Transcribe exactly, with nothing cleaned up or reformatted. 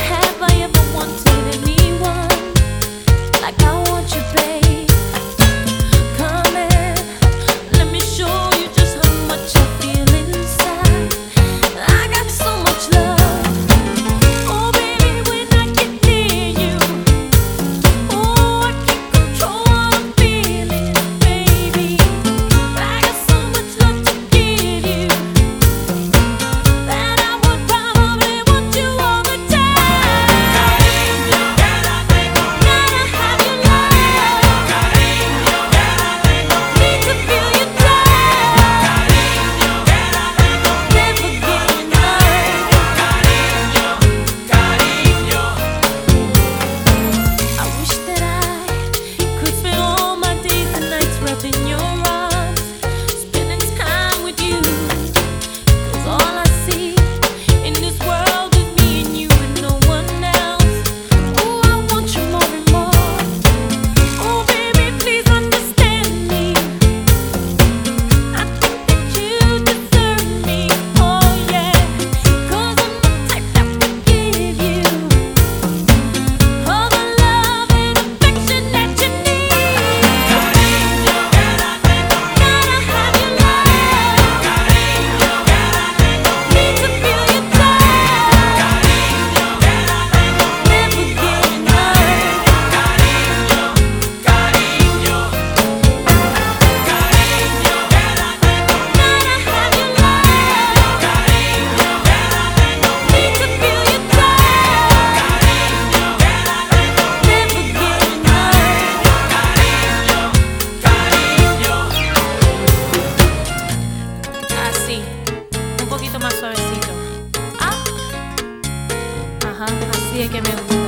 Have I ever wanted anyone like I want you, babe? Come in, let me show you just how much I feel inside. I got so much love. Oh, baby, when I get near you, oh, I can't control what I'm feeling, baby. I got so much love to give you that I would probably want you all the time. Gotta have your love. Need to feel your touch. Never get enough. I wish that I could spend all my days and nights wrapped in your arms, spending time with you. 'Cause all I see in this world is me and you and no one else. Oh, I want you more and more. Oh, baby, please understand me. I think that you deserve me. Oh, yeah. 'Cause I'm the type that will give you all the love and affection that you need. Gotta have your love. Need to feel your touch. Never get enough. Gotta have your love. Need to feel your touch. Never get enough. Así, un poquito más suavecito. Ah, ajá, así es que me gusta.